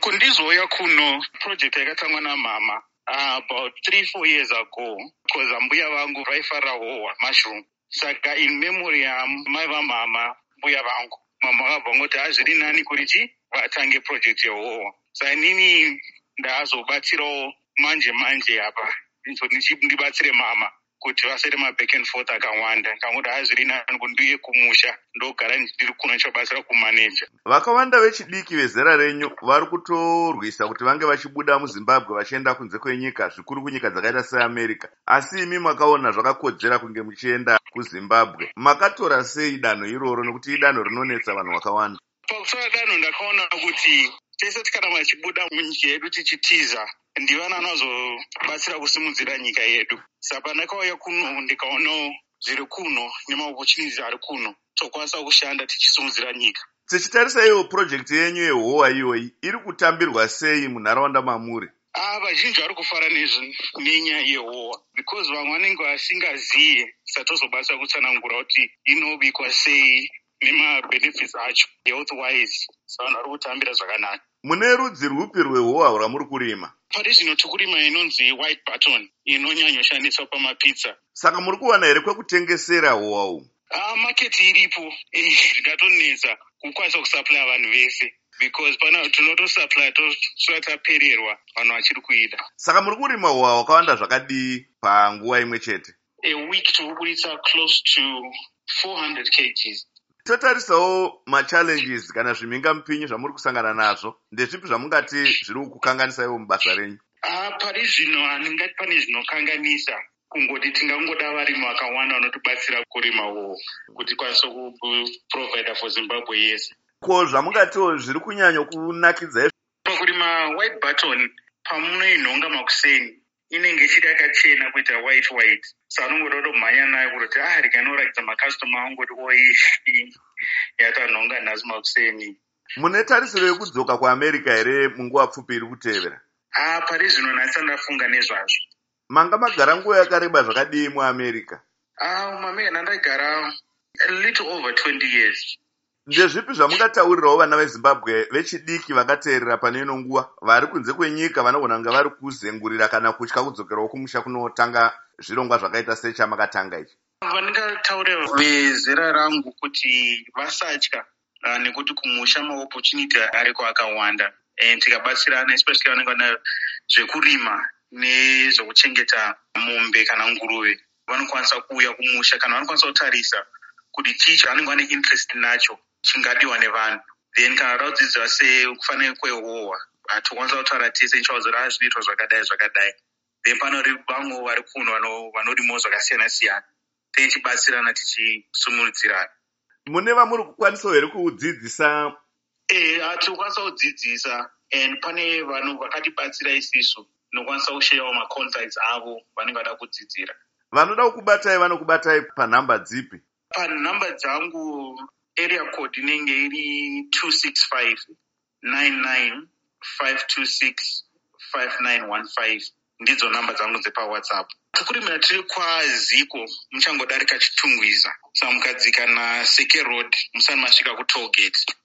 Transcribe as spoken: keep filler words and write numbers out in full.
Kundizouya kuno project yakatangwa namama uh, about three four years ago because mbuya vangu vaifara hohwa mushroom. Saka in memory yamai vamama mbuya vangu, mama vakabva ngoti hazviri nani kuti chi vatange project yehohwa. Saka inini ndazobatsirawo manje manje apa ndibatsire mama kuti vasere maback and forth akawanda. Ngangoti hazviri nani kuti ndiye kumusha ndogara ndiri kuno ndichabatsira kumaneja. Vakawanda vechidiki vezera renyu vari kutorwisa kuti vange vachibuda muZimbabwe vachienda kunze kwenyika, zvikuru kunyika dzakaita seAmerica. Asi imi makaona zvakakodzera kunge muchienda kuZimbabwe. Makatora sei danho iroro nekuti idanho rinonetsa vanhu vakawanda? Pakutora danho ndakaona kuti tese tikana machibuda munyika yedu tichitiza ndivana anozobatsira kusimudzira nyika yedu. Saka ndakauya kuno ndikaona zviri kuno nemaopportunities ari kuno tokwanisa kushanda tichisimudzira nyika. Tichitarisa iyo project yenyu yehohwa iyoyi iri kutambirwa sei munharaunda mamuri? Ah, vazhinji vari kufara nenyaya yehohwa because vamwe vanenge vasingaziye satozobatsira kutsanangura kuti inobikwa sei nemabenefits acho health wise. Saka vanhu vari kutambira zvakanaka. Mune rudzi rwupi rwehohwa rwamuri kurima? Pari zvino tikurima inonzi white button inonyanyoshandiswa pamapizza. Saka muri kuwana here kwekutengesera hohwa uhu? Ah, market iripo. Zvikatonetsa kukwanisa kusupply vanhu vese because pana tinotosupply tosvika tapererwa vanhu vachiri kuida. Saka muri kurima hohwa hwakawanda zvakadii panguva imwe chete? A week tinoburitsa close to four hundred kilograms. Totarisawo machallenges kana zvimhingamupinyi zvamuri kusangana nazvo, ndezvipi zvamungati zviri kukanganisaiwo mubasa renyu? Ah, pari zvino handingati pane zvinokanganisa, kungoti tingangoda varimi vakawanda vanotibatsira kurima hohwa kuti kwanise kuprovide for Zimbabwe yese. Ko zvamungatiwo zviri kunyanya kunakidza pakurima white button pamunoinhonga makuseni inenge ichiri yakachena kuita white white. Saka unongoda kutomhanya nayo kuti ah rikanoratidza makastoma angu kuti oi yatanhonga nhasi makuseni. Mune tarisiro yekudzoka kuAmerica here munguva pfupi iri kutevera? Ah, pari zvino nhasi ndafunga nezvazvo. Manga magara nguva yakareba zvakadii muAmerica? Ah, muAmerica ndagara a little over twenty years. Ndezvipi zvamungataurirawo vana veZimbabwe vechidiki vakateerera pane ino nguva vari kunze kwenyika vanogona kunge vari kuzengurira kana kutya kudzokerawo kumusha kunotanga zvirongwa zvakaita sechamakatanga ichi? Vandingataurira vezera rangu kuti vasatya nekuti kumusha maopportunity ariko akawanda and tikabatsirana especially vanenge vana zvekurima nezvekuchengeta mombe kana nguruve vanokwanisa kuuya kumusha kana vanokwanisa kutarisa kuti chii chavanenge vane interest nacho chingadiwa nevanhu. Then kana raudzidzwa sekufanira kwehohwa tokwanisa kutaura tese nchaudzora zvinoitwa zvakadai zvakadai. Then panori vamwe vari kuno vanorimawo zvakasiyana siyana tichibatsirana tichisumudzirana. Mune vamuri kukwanisawo here kudzidzisa? Eh, tikwanisa kudzidzisa and pane vanhu vakatibatsira isisu nokwanisa kushayawo macontacts avo vanenge vada kudzidzira. Vanoda kukubatai vanokubatai panhamba dzipi? Panhamba dzangu area code inenge iri two six five nine nine five two six five nine one five. Ndidzo namba dzangu dzepaWhatsApp. Kukurimira tiri kwaZiko muchangodarika Chitungwiza. Saka mukadzika naSeke Road musani masvika kuTollgate.